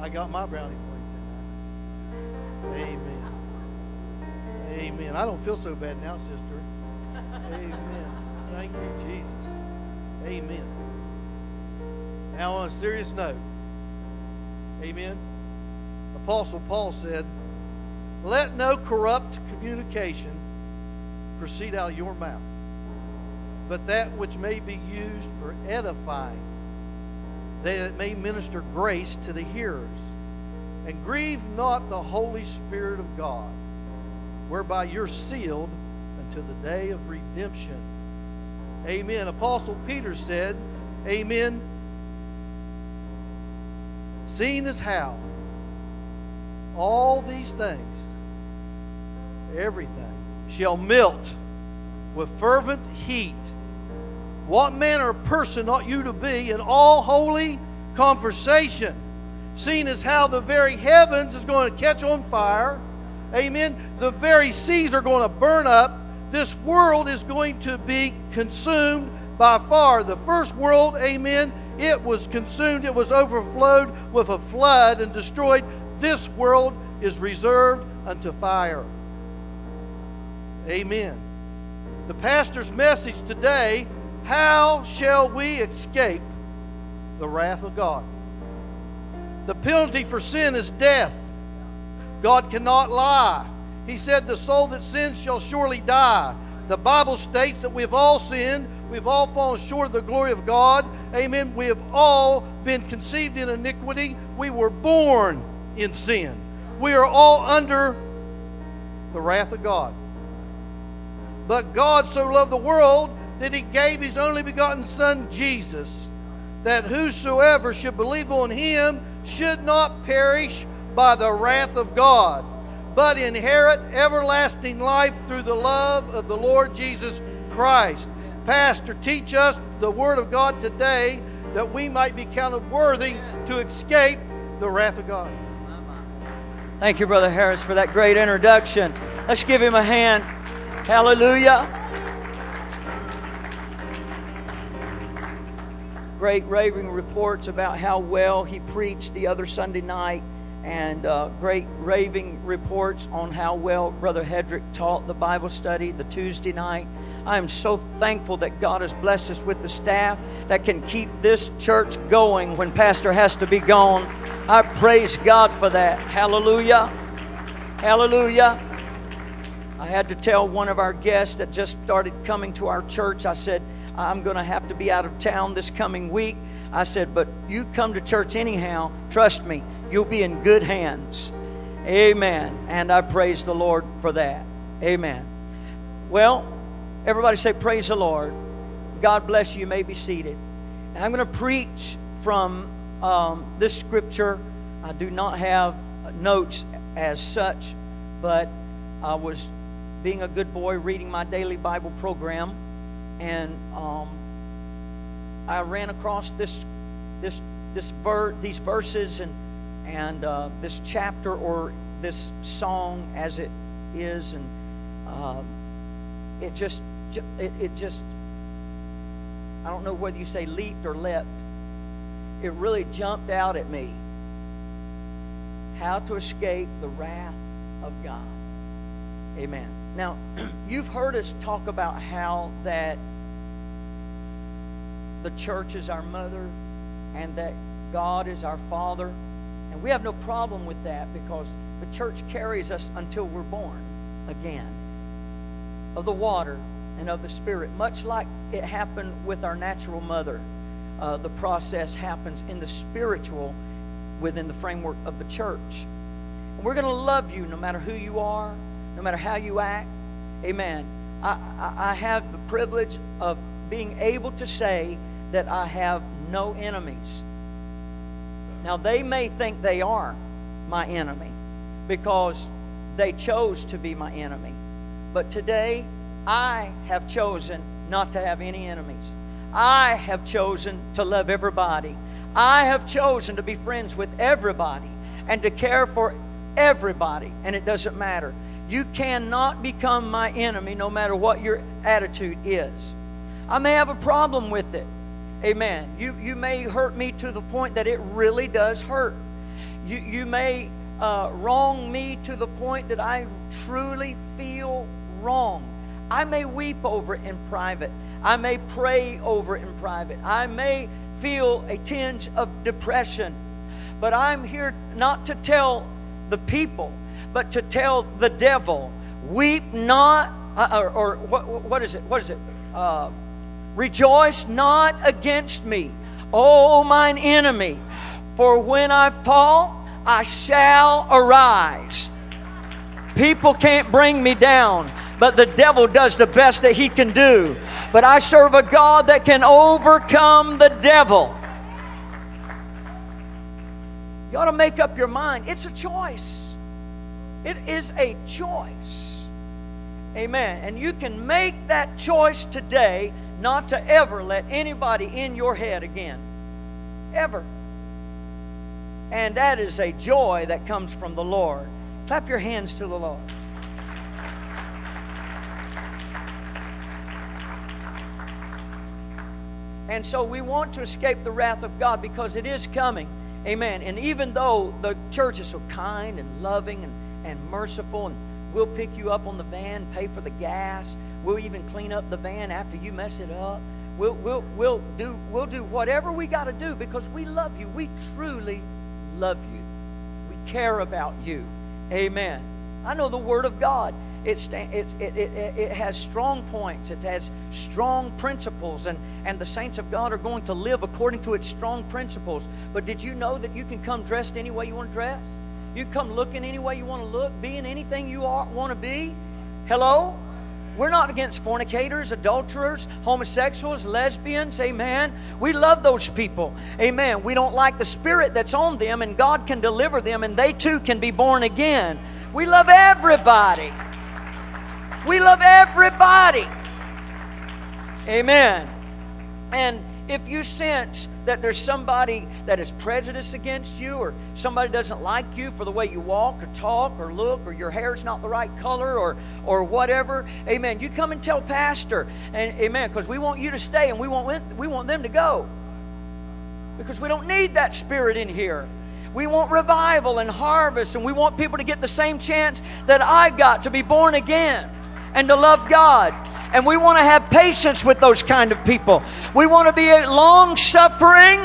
I got my brownie for you tonight. Amen. Amen. I don't feel so bad now, sister. Amen. Thank you, Jesus. Amen. Now, on a serious note, amen. Apostle Paul said, "Let no corrupt communication proceed out of your mouth, but that which may be used for edifying, that it may minister grace to the hearers. And grieve not the Holy Spirit of God, whereby you're sealed until the day of redemption." Amen. Apostle Peter said, amen, "Seeing as how all these things, everything, shall melt with fervent heat, what manner of person ought you to be in all holy conversation, seeing as how the very heavens is going to catch on fire, amen, the very seas are going to burn up, this world is going to be consumed by fire." The first world, amen, it was consumed, it was overflowed with a flood and destroyed. This world is reserved unto fire. Amen. The pastor's message today, how shall we escape the wrath of God? The penalty for sin is death. God cannot lie. He said, "The soul that sins shall surely die." The Bible states that we've all sinned. We've all fallen short of the glory of God. Amen. We have all been conceived in iniquity. We were born in sin. We are all under the wrath of God. But God so loved the world that He gave His only begotten Son, Jesus, that whosoever should believe on Him should not perish by the wrath of God, but inherit everlasting life through the love of the Lord Jesus Christ. Pastor, teach us the Word of God today that we might be counted worthy to escape the wrath of God. Thank you, Brother Harris, for that great introduction. Let's give him a hand. Hallelujah. Great raving reports about how well he preached the other Sunday night, and great raving reports on how well Brother Hedrick taught the Bible study the Tuesday night. I am so thankful that God has blessed us with the staff that can keep this church going when Pastor has to be gone. I praise God for that. Hallelujah. Hallelujah. I had to tell one of our guests that just started coming to our church, I said, "I'm going to have to be out of town this coming week." I said, "But you come to church anyhow. Trust me, you'll be in good hands." Amen. And I praise the Lord for that. Amen. Well, everybody say, "Praise the Lord." God bless you. You may be seated. And I'm going to preach from this scripture. I do not have notes as such, but I was being a good boy reading my daily Bible program, and I ran across these verses and this chapter, or this song as it is, and it just I don't know whether you say leaped or leapt. It really jumped out at me. How to escape the wrath of God. Amen. Now, you've heard us talk about how that the church is our mother and that God is our father. And we have no problem with that, because the church carries us until we're born again of the water and of the Spirit. Much like it happened with our natural mother, the process happens in the spiritual within the framework of the church. And we're going to love you no matter who you are, no matter how you act. Amen. I have the privilege of being able to say that I have no enemies. Now, they may think they are my enemy because they chose to be my enemy. But today, I have chosen not to have any enemies. I have chosen to love everybody. I have chosen to be friends with everybody and to care for everybody. And it doesn't matter. You cannot become my enemy no matter what your attitude is. I may have a problem with it. Amen. You may hurt me to the point that it really does hurt. You may wrong me to the point that I truly feel wrong. I may weep over it in private. I may pray over it in private. I may feel a tinge of depression. But I'm here not to tell the people, but to tell the devil, weep not, what is it? What is it? Rejoice not against me, O mine enemy, for when I fall, I shall arise. People can't bring me down, but the devil does the best that he can do. But I serve a God that can overcome the devil. You ought to make up your mind. It's a choice. It is a choice. Amen. And you can make that choice today not to ever let anybody in your head again. Ever. And that is a joy that comes from the Lord. Clap your hands to the Lord. And so we want to escape the wrath of God because it is coming. Amen. And even though the church is so kind and loving and merciful, and we'll pick you up on the van, pay for the gas, we'll even clean up the van after you mess it up. We'll do whatever we got to do because we love you. We truly love you. We care about you. Amen. I know the Word of God. It has strong points. It has strong principles. And the saints of God are going to live according to its strong principles. But did you know that you can come dressed any way you want to dress? You can come looking any way you want to look, being anything you want to be? Hello? We're not against fornicators, adulterers, homosexuals, lesbians. Amen. We love those people. Amen. We don't like the spirit that's on them, and God can deliver them, and they too can be born again. We love everybody. We love everybody. Amen. And if you sense that there's somebody that is prejudiced against you, or somebody doesn't like you for the way you walk or talk or look, or your hair's not the right color, or whatever, amen, you come and tell Pastor, and amen, because we want you to stay and we want them to go. Because we don't need that spirit in here. We want revival and harvest, and we want people to get the same chance that I got to be born again and to love God. And we want to have patience with those kind of people. We want to be long-suffering.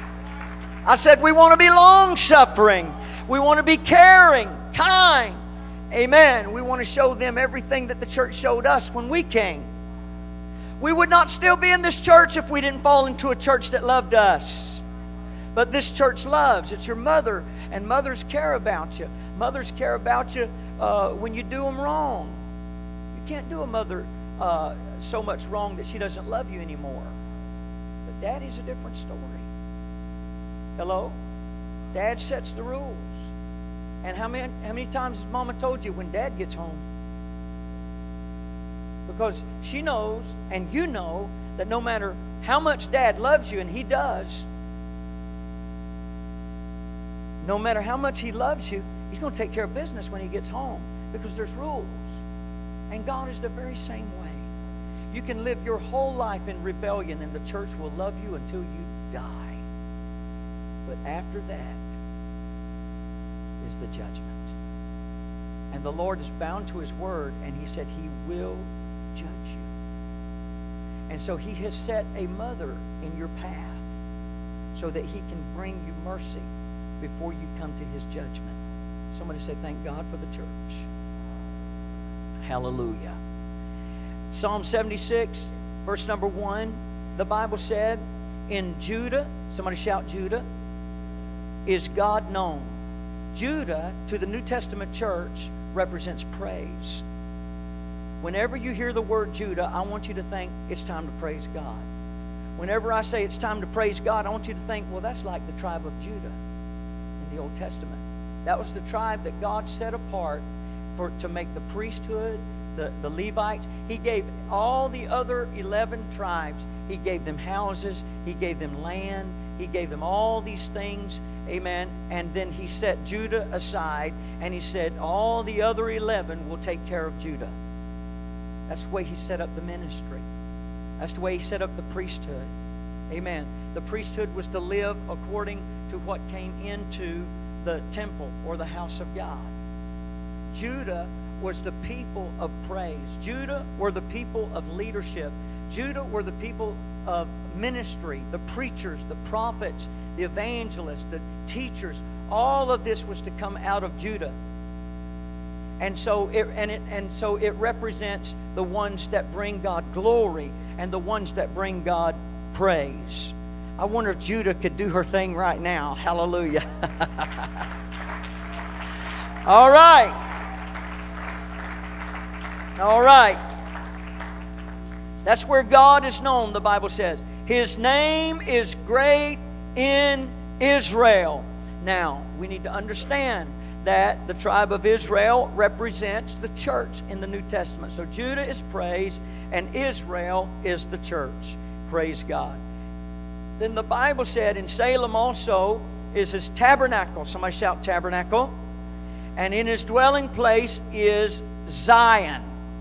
I said we want to be long-suffering. We want to be caring, kind. Amen. We want to show them everything that the church showed us when we came. We would not still be in this church if we didn't fall into a church that loved us. But this church loves. It's your mother, and mothers care about you. Mothers care about you when you do them wrong. You can't do a mother so much wrong that she doesn't love you anymore. But Daddy's a different story. Hello? Dad sets the rules. And how many times has Mama told you when Dad gets home? Because she knows, and you know, that no matter how much Dad loves you, and He does, no matter how much He loves you, He's going to take care of business when He gets home. Because there's rules. And God is the very same way. You can live your whole life in rebellion, and the church will love you until you die. But after that is the judgment. And the Lord is bound to His word, and He said He will judge you. And so He has set a mother in your path so that He can bring you mercy before you come to His judgment. Somebody say, thank God for the church. Hallelujah. Psalm 76, verse number 1, the Bible said, in Judah, somebody shout Judah, is God known. Judah, to the New Testament church, represents praise. Whenever you hear the word Judah, I want you to think it's time to praise God. Whenever I say it's time to praise God, I want you to think, well, that's like the tribe of Judah in the Old Testament. That was the tribe that God set apart to make the priesthood, the Levites. He gave all the other 11 tribes, He gave them houses, He gave them land, He gave them all these things. Amen. And then He set Judah aside, and He said all the other 11 will take care of Judah. That's the way He set up the ministry. That's the way He set up the priesthood. Amen. The priesthood was to live according to what came into the temple or the house of God. Judah was the people of praise. Judah were the people of leadership. Judah were the people of ministry, the preachers, the prophets, the evangelists, the teachers. All of this was to come out of Judah. And so it represents the ones that bring God glory and the ones that bring God praise. I wonder if Judah could do her thing right now. Hallelujah. All right. All right. That's where God is known, the Bible says. His name is great in Israel. Now, we need to understand that the tribe of Israel represents the church in the New Testament. So Judah is praise and Israel is the church. Praise God. Then the Bible said in Salem also is His tabernacle. Somebody shout tabernacle. And in His dwelling place is Zion.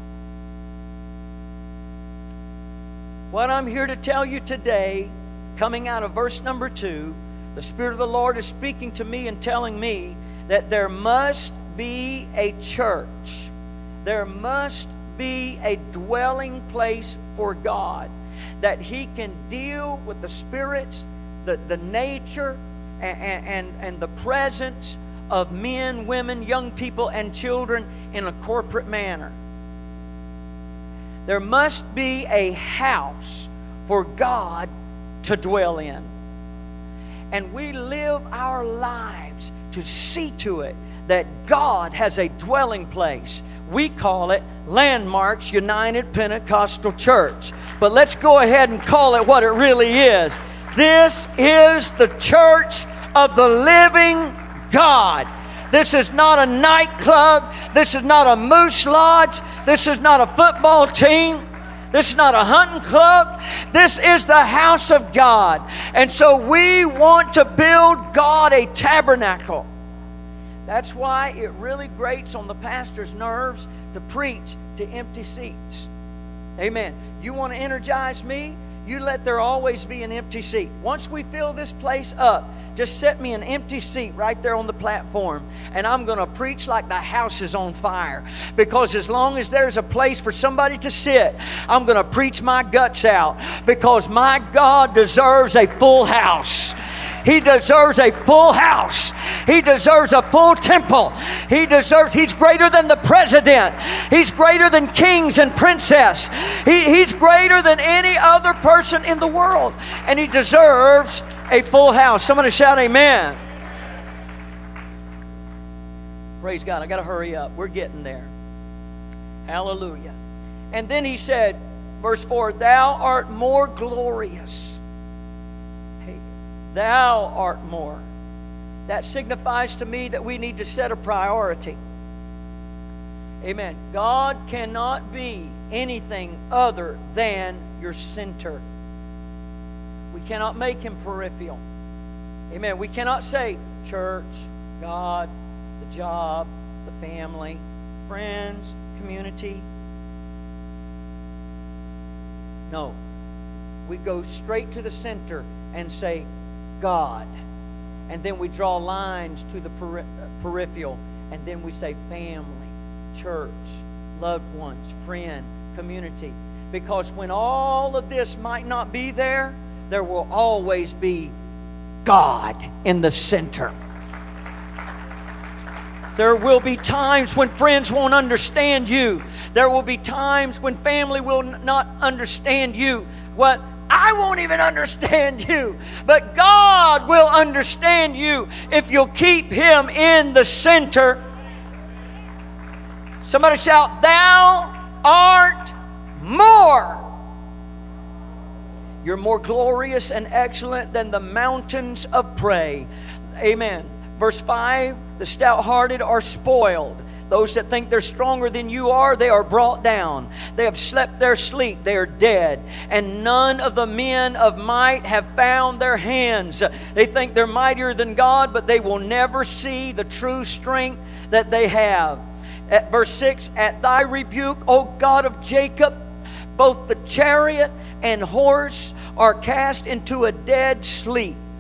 What I'm here to tell you today, coming out of verse number 2, the Spirit of the Lord is speaking to me and telling me that there must be a church. There must be a dwelling place for God, that He can deal with the spirits, the nature, and the presence of men, women, young people, and children in a corporate manner. There must be a house for God to dwell in. And we live our lives to see to it that God has a dwelling place. We call it Landmarks United Pentecostal Church. But let's go ahead and call it what it really is. This is the church of the living God. This is not a nightclub. This is not a moose lodge. This is not a football team. This is not a hunting club. This is the house of God. And so we want to build God a tabernacle. That's why it really grates on the pastor's nerves to preach to empty seats. Amen. You want to energize me? You let there always be an empty seat. Once we fill this place up, just set me an empty seat right there on the platform, and I'm going to preach like the house is on fire. Because as long as there's a place for somebody to sit, I'm going to preach my guts out. Because my God deserves a full house. He deserves a full house. He deserves a full temple. He's greater than the president. He's greater than kings and princess. He's greater than any other person in the world. And He deserves a full house. Somebody shout amen. Praise God. I got to hurry up. We're getting there. Hallelujah. And then He said, verse 4, Thou art more glorious. Thou art more. That signifies to me that we need to set a priority. Amen. God cannot be anything other than your center. We cannot make Him peripheral. Amen. We cannot say church, God, the job, the family, friends, community. No. We go straight to the center and say God. And then we draw lines to the peripheral. And then we say family, church, loved ones, friend, community. Because when all of this might not be there, there will always be God in the center. There will be times when friends won't understand you. There will be times when family will not understand you. I won't even understand you. But God will understand you if you'll keep Him in the center. Somebody shout, Thou art more. You're more glorious and excellent than the mountains of prey. Amen. Verse 5, the stout-hearted are spoiled. Those that think they're stronger than you are, they are brought down. They have slept their sleep. They are dead. And none of the men of might have found their hands. They think they're mightier than God, but they will never see the true strength that they have. At verse 6, At Thy rebuke, O God of Jacob, both the chariot and horse are cast into a dead sleep.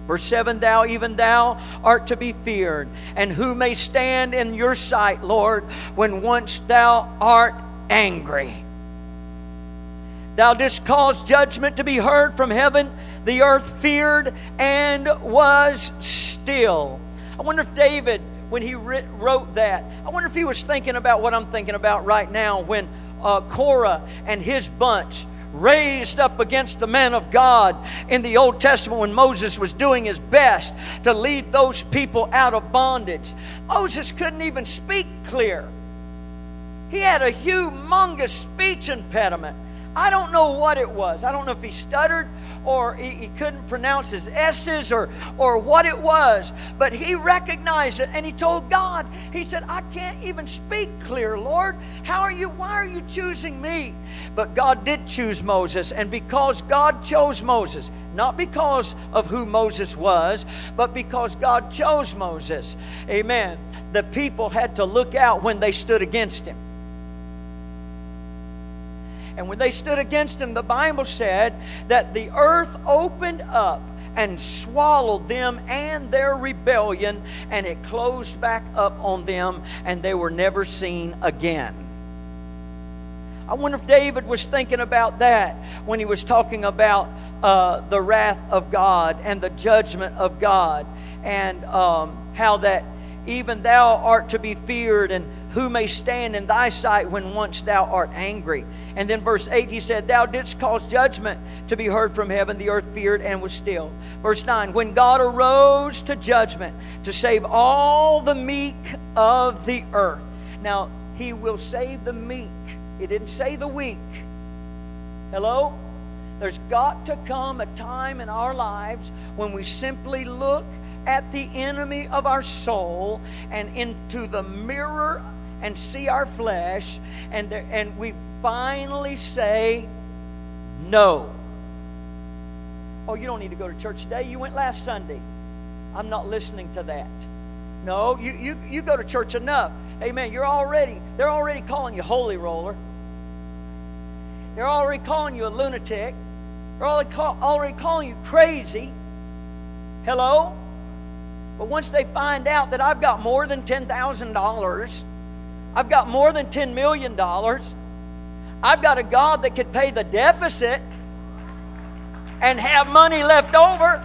Verse 7, Thou, even Thou, art to be feared. And who may stand in Your sight, Lord, when once Thou art angry? Thou didst cause judgment to be heard from heaven. The earth feared and was still. I wonder if David, when he wrote that, I wonder if he was thinking about what I'm thinking about right now when Korah and his bunch raised up against the man of God in the Old Testament when Moses was doing his best to lead those people out of bondage. Moses couldn't even speak clear. He had a humongous speech impediment. I don't know what it was. I don't know if he stuttered or he couldn't pronounce his S's or what it was. But he recognized it and he told God, he said, I can't even speak clear, Lord. Why are you choosing me? But God did choose Moses. And because God chose Moses, not because of who Moses was, but because God chose Moses, amen, the people had to look out when they stood against him. And when they stood against him, the Bible said that the earth opened up and swallowed them and their rebellion, and it closed back up on them, and they were never seen again. I wonder if David was thinking about that when he was talking about the wrath of God and the judgment of God, and how that even Thou art to be feared, and who may stand in Thy sight when once Thou art angry? And then verse 8, he said, Thou didst cause judgment to be heard from heaven. The earth feared and was still. Verse 9, when God arose to judgment to save all the meek of the earth. Now, He will save the meek. It didn't say the weak. Hello? There's got to come a time in our lives when we simply look at the enemy of our soul and into the mirror and see our flesh, and we finally say no. Oh, you don't need to go to church today. You went last Sunday. I'm not listening to that. No, you go to church enough. Amen. They're already calling you holy roller. They're already calling you a lunatic. They're already calling you crazy. Hello? But once they find out that I've got more than $10,000, I've got more than $10 million, I've got a God that could pay the deficit and have money left over.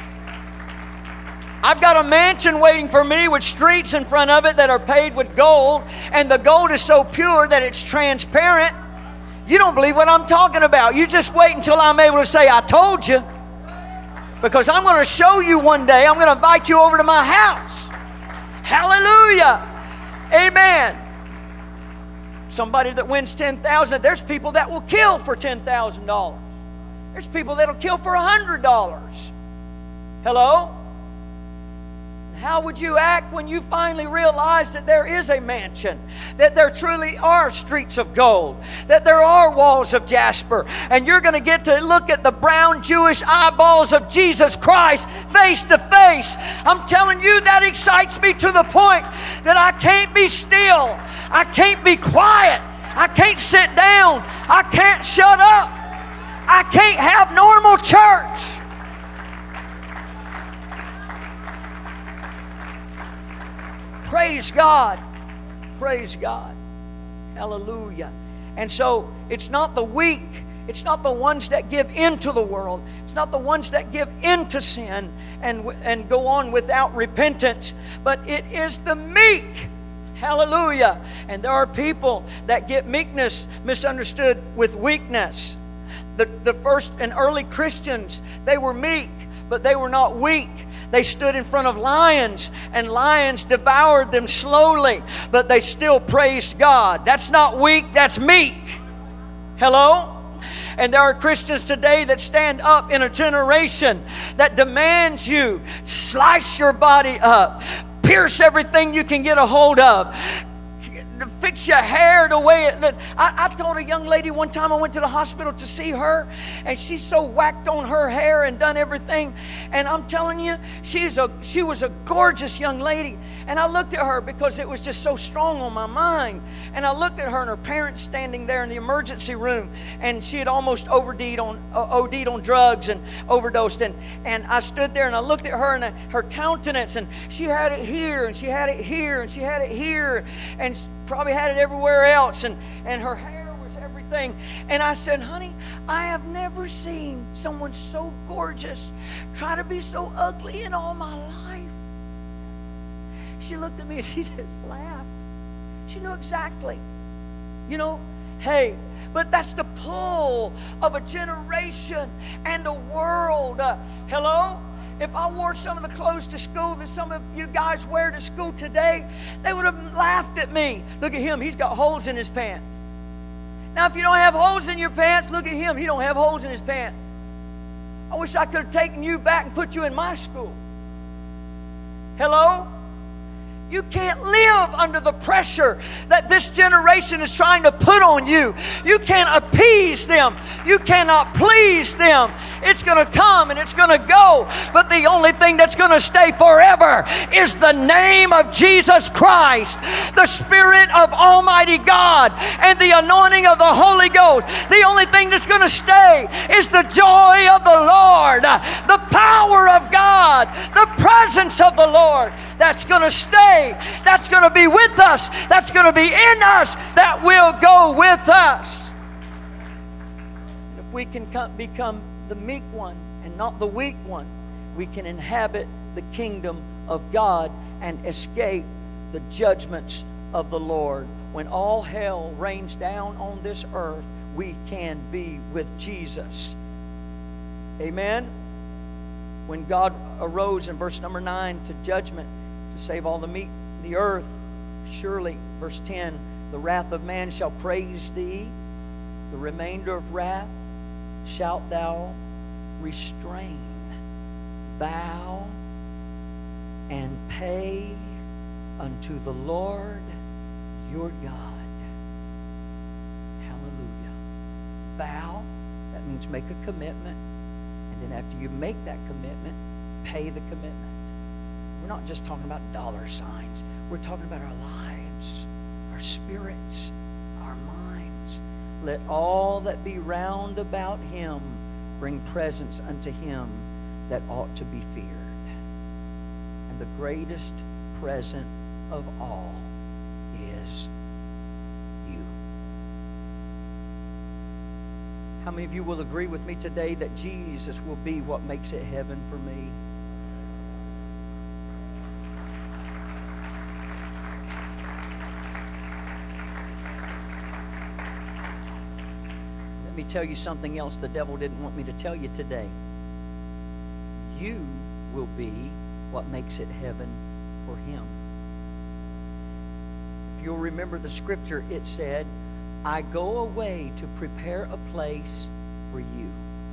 I've got a mansion waiting for me with streets in front of it that are paved with gold, and the gold is so pure that it's transparent. You don't believe what I'm talking about. You just wait until I'm able to say, I told you. Because I'm going to show you one day. I'm going to invite you over to my house. Hallelujah. Amen. Somebody that wins $10,000, there's people that will kill for $10,000. There's people that will kill for $100. Hello? How would you act when you finally realize that there is a mansion, that there truly are streets of gold, that there are walls of jasper, and you're going to get to look at the brown Jewish eyeballs of Jesus Christ face to face? I'm telling you, that excites me to the point that I can't be still. I can't be quiet. I can't sit down. I can't shut up. I can't have normal church. Praise God. Praise God. Hallelujah. And so it's not the weak. It's not the ones that give into the world. It's not the ones that give into sin and go on without repentance. But it is the meek. Hallelujah. And there are people that get meekness misunderstood with weakness. The first and early Christians, they were meek, but they were not weak. They stood in front of lions, and lions devoured them slowly, but they still praised God. That's not weak, that's meek. Hello? And there are Christians today that stand up in a generation that demands you slice your body up, pierce everything you can get a hold of, fix your hair the way it... I told a young lady one time, I went to the hospital to see her, and she's so whacked on her hair and done everything. And I'm telling you, she was a gorgeous young lady. And I looked at her because it was just so strong on my mind. And I looked at her and her parents standing there in the emergency room, and she had almost OD'd on drugs and overdosed. And I stood there and I looked at her and her countenance, and she had it here, and she had it here, and she had it here, and she probably had it everywhere else, and her hair was everything. And I said, honey, I have never seen someone so gorgeous try to be so ugly in all my life. She looked at me and she just laughed. She knew exactly. You know, hey, but that's the pull of a generation and a world. Hello? If I wore some of the clothes to school that some of you guys wear to school today, they would have laughed at me. Look at him, he's got holes in his pants. Now, if you don't have holes in your pants, look at him, he don't have holes in his pants. I wish I could have taken you back and put you in my school. Hello? You can't live under the pressure that this generation is trying to put on you. You can't appease them. You cannot please them. It's going to come and it's going to go. But the only thing that's going to stay forever is the name of Jesus Christ, the Spirit of Almighty God, and the anointing of the Holy Ghost. The only thing that's going to stay is the joy of the Lord, the power of God, the presence of the Lord. That's going to stay. That's going to be with us. That's going to be in us. That will go with us. If we can become the meek one and not the weak one, we can inhabit the kingdom of God and escape the judgments of the Lord. When all hell rains down on this earth, we can be with Jesus. Amen? When God arose in verse number 9 to judgment, to save all the earth, surely, verse 10, the wrath of man shall praise thee, the remainder of wrath shalt thou restrain. Vow and pay unto the Lord your God. Hallelujah. Vow, that means make a commitment, and then after you make that commitment, pay the commitment. We're not just talking about dollar signs. We're talking about our lives, our spirits, our minds. Let all that be round about him bring presents unto him that ought to be feared. And the greatest present of all is you. How many of you will agree with me today that Jesus will be what makes it heaven for me? Let me tell you something else the devil didn't want me to tell you today. You will be what makes it heaven for him. If you'll remember the scripture, it said, I go away to prepare a place for you.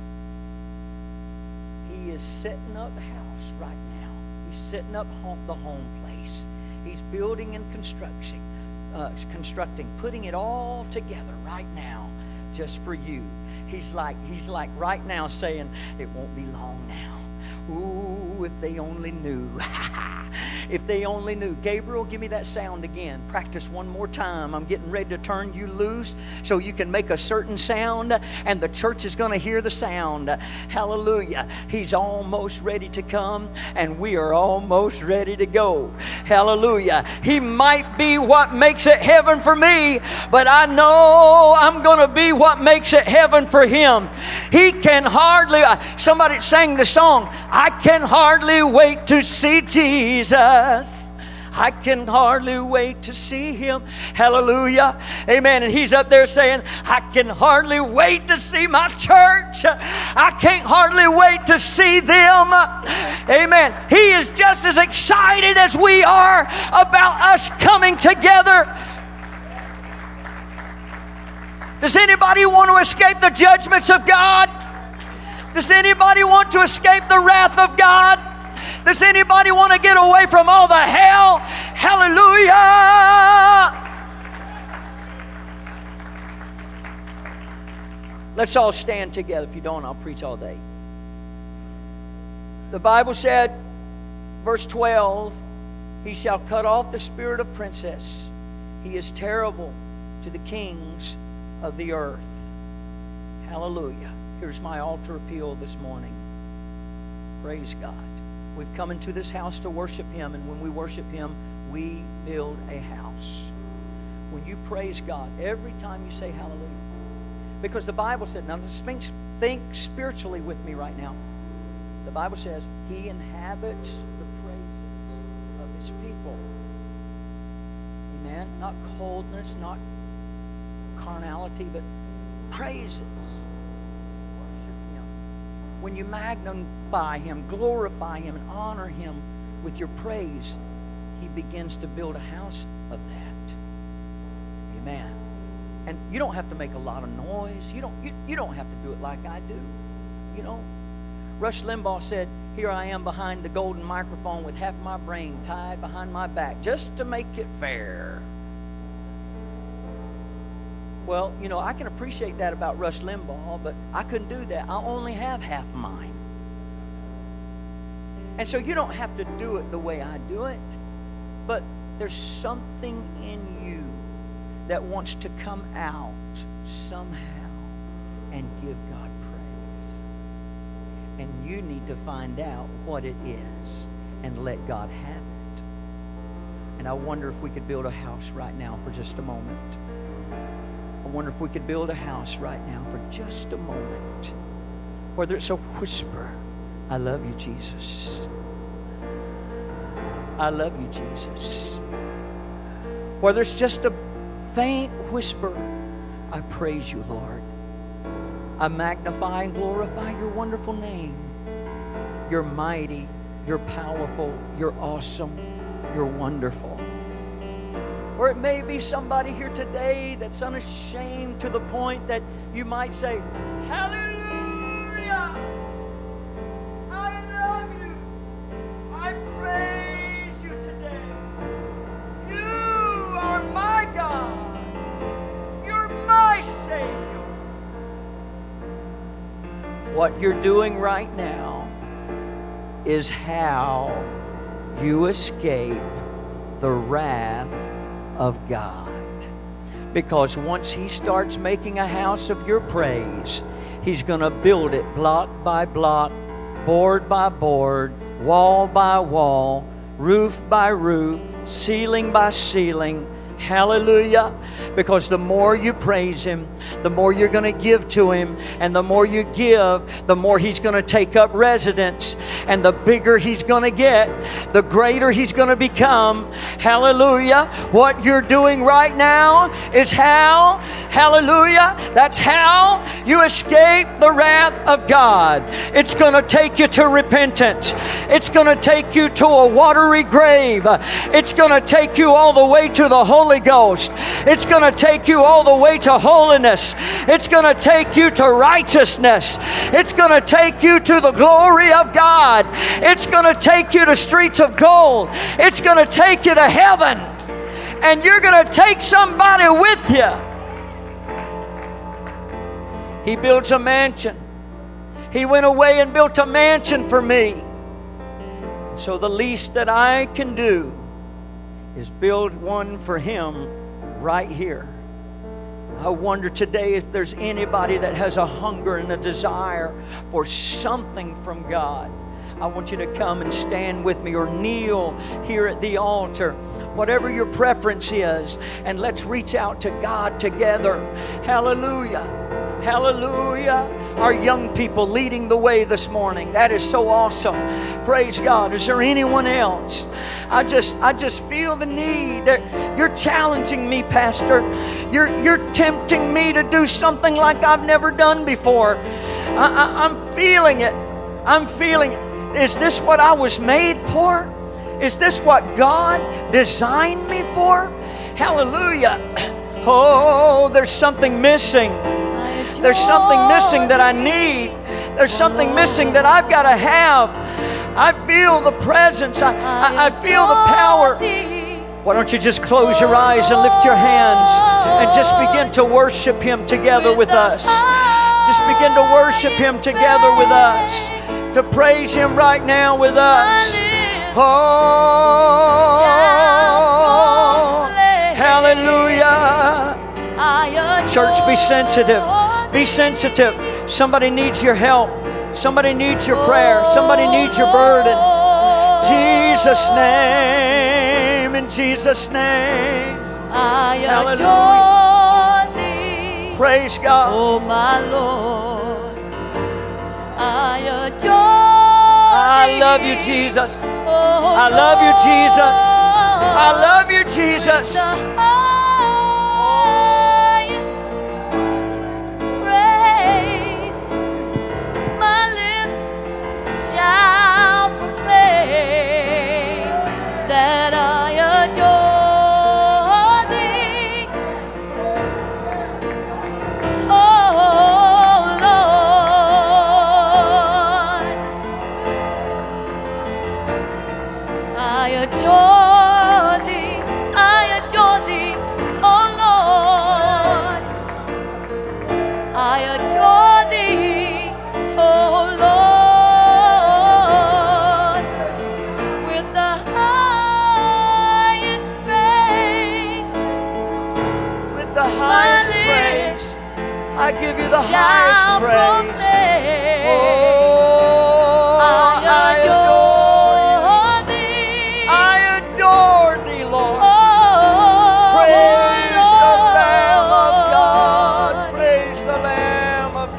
He is setting up house right now. He's setting up the home place. He's building and constructing, putting it all together right now. Just for you. He's like right now saying, it won't be long now. Ooh, if they only knew. If they only knew. Gabriel, give me that sound again. Practice one more time. I'm getting ready to turn you loose so you can make a certain sound, and the church is going to hear the sound. Hallelujah. He's almost ready to come, and we are almost ready to go. Hallelujah. He might be what makes it heaven for me, but I know I'm going to be what makes it heaven for him. He can hardly... Somebody sang the song, I can hardly wait to see Jesus. I can hardly wait to see him. Hallelujah. Amen. And he's up there saying, I can hardly wait to see my church. I can't hardly wait to see them. Amen. He is just as excited as we are about us coming together. Does anybody want to escape the judgments of God? Does anybody want to escape the wrath of God? Does anybody want to get away from all the hell? Hallelujah! Let's all stand together. If you don't, I'll preach all day. The Bible said, verse 12, He shall cut off the spirit of princess. He is terrible to the kings of the earth. Hallelujah. Here's my altar appeal this morning. Praise God. We've come into this house to worship Him, and when we worship Him, we build a house. When you praise God, every time you say hallelujah, because the Bible said, now think spiritually with me right now. The Bible says, He inhabits the praises of His people. Amen? Not coldness, not carnality, but praises. Worship Him. When you magnify Him, glorify Him, and honor Him with your praise, He begins to build a house of that. Amen. And you don't have to make a lot of noise. You don't have to do it like I do. You know, Rush Limbaugh said, here I am behind the golden microphone with half my brain tied behind my back just to make it fair. Well, you know, I can appreciate that about Rush Limbaugh, but I couldn't do that. I only have half mine. And so you don't have to do it the way I do it, but there's something in you that wants to come out somehow and give God praise. And you need to find out what it is and let God have it. And I wonder if we could build a house right now for just a moment. I wonder if we could build a house right now for just a moment. Whether it's a whisper, I love you, Jesus. I love you, Jesus. Whether it's just a faint whisper, I praise you, Lord. I magnify and glorify your wonderful name. You're mighty, you're powerful, you're awesome, you're wonderful. Or it may be somebody here today that's unashamed to the point that you might say, hallelujah! I love you. I praise you today. You are my God. You're my Savior. What you're doing right now is how you escape the wrath of God. Because once He starts making a house of your praise, He's going to build it block by block, board by board, wall by wall, roof by roof, ceiling by ceiling. Hallelujah. Because the more you praise Him, the more you're going to give to Him. And the more you give, the more He's going to take up residence. And the bigger He's going to get, the greater He's going to become. Hallelujah. What you're doing right now is how, hallelujah, that's how you escape the wrath of God. It's going to take you to repentance. It's going to take you to a watery grave. It's going to take you all the way to the Holy Ghost. It's going to take you all the way to holiness. It's going to take you to righteousness. It's going to take you to the glory of God. It's going to take you to streets of gold. It's going to take you to heaven. And you're going to take somebody with you. He builds a mansion. He went away and built a mansion for me. So the least that I can do is build one for Him right here. I wonder today if there's anybody that has a hunger and a desire for something from God. I want you to come and stand with me or kneel here at the altar. Whatever your preference is. And let's reach out to God together. Hallelujah. Hallelujah. Our young people leading the way this morning. That is so awesome. Praise God. Is there anyone else? I just feel the need. You're challenging me, Pastor. You're tempting me to do something like I've never done before. I'm feeling it. I'm feeling it. Is this what I was made for? Is this what God designed me for? Hallelujah. Oh, there's something missing. There's something missing that I need. There's something missing that I've got to have. I feel the presence. I feel the power. Why don't you just close your eyes and lift your hands and just begin to worship Him together with us. Just begin to worship Him together with us, to praise Him right now with us. Oh, hallelujah. Church, be sensitive. Be sensitive. Somebody needs your help. Somebody needs your prayer. Somebody needs your burden. Jesus' name, in Jesus' name. Hallelujah. Praise God. Oh, my Lord, I adore I love you, Jesus. I love you, Jesus. I love you, Jesus. The highest praise my lips shall proclaim that I adore Thee. Oh Lord, I adore Thee, oh Lord. I adore Thee, oh Lord, with the highest praise. With the My highest praise. lips I give you the shall highest praise. proclaim, Oh, I adore you. Thee. I adore Thee, Lord. Oh, Praise the Lamb of God. Lord. Praise the Lamb of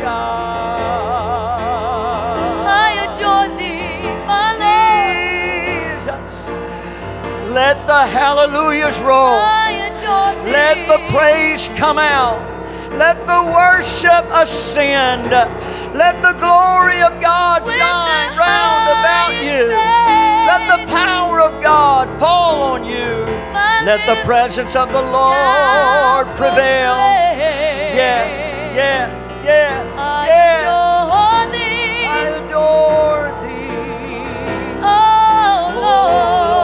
God. I adore Thee, my Lord. Jesus. Let the hallelujahs roll. I adore Thee. Let the praise come out. Let the worship ascend. Let the glory of God With shine the round about highest you. praise. Let the power of God fall on you. My Let the lips presence of the shall Lord prevail. proclaim. Yes, yes, yes, I yes. adore Thee, I adore Thee. oh Lord.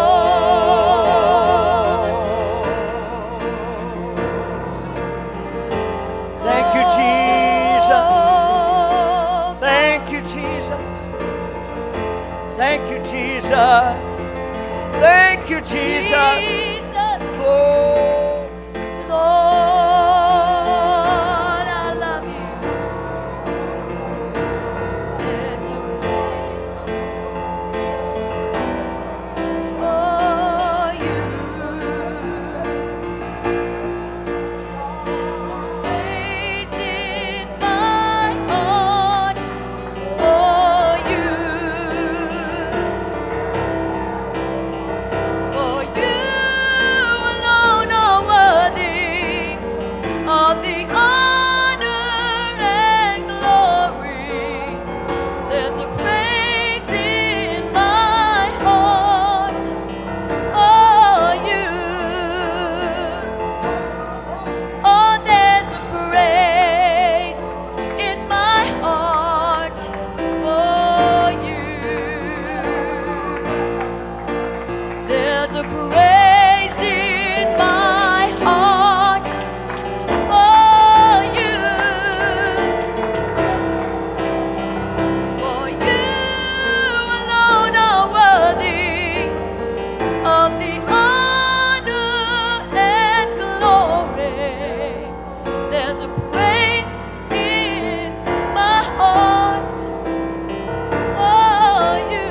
Thank you, Jesus. Oh, Thank you, Jesus. Thank you, Jesus. Thank you, Jesus. Jesus, Lord. Lord, I love You. There's a place for You. There's a place in my heart for You. For You alone are worthy of the honor and glory. There's a praise in my heart for You. Oh, there's a praise in my heart for You. There's a praise in my heart for You. For You alone are worthy of the honor and glory. There's a praise in my heart for You.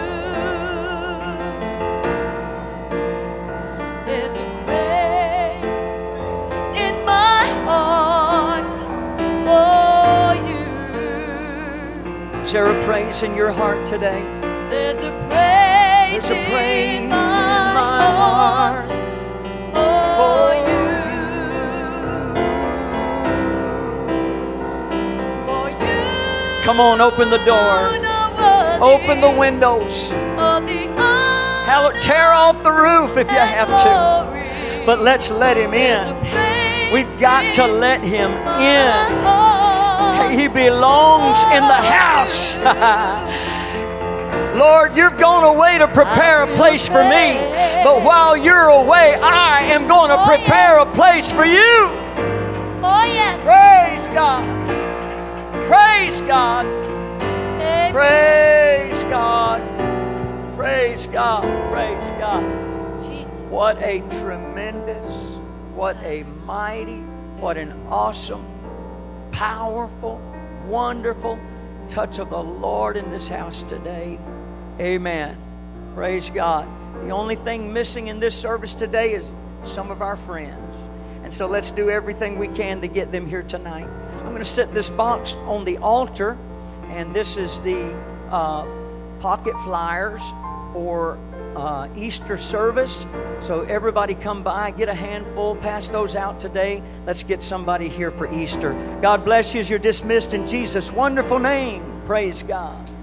There's a praise in my heart for You. Is there a praise in your heart today? There's a praise, There's a praise in my heart for You. For You. Come on, open the door. Open the windows. Tear off the roof if you have to. But let's let Him in. We've got to let Him in. He belongs in the house. Lord, you're going away to prepare a place for me. But while you're away, I am going to prepare a place for you. Oh, yes. Praise God. Praise God. Amen. Praise God. Praise God. Praise God. Jesus. What a tremendous, what a mighty, what an awesome, powerful, wonderful touch of the Lord in this house today. Amen. Praise God. The only thing missing in this service today is some of our friends. And so let's do everything we can to get them here tonight. I'm going to set this box on the altar, and this is the pocket flyers for Easter service. So everybody come by, get a handful, pass those out today. Let's get somebody here for Easter. God bless you as you're dismissed in Jesus' wonderful name. Praise God.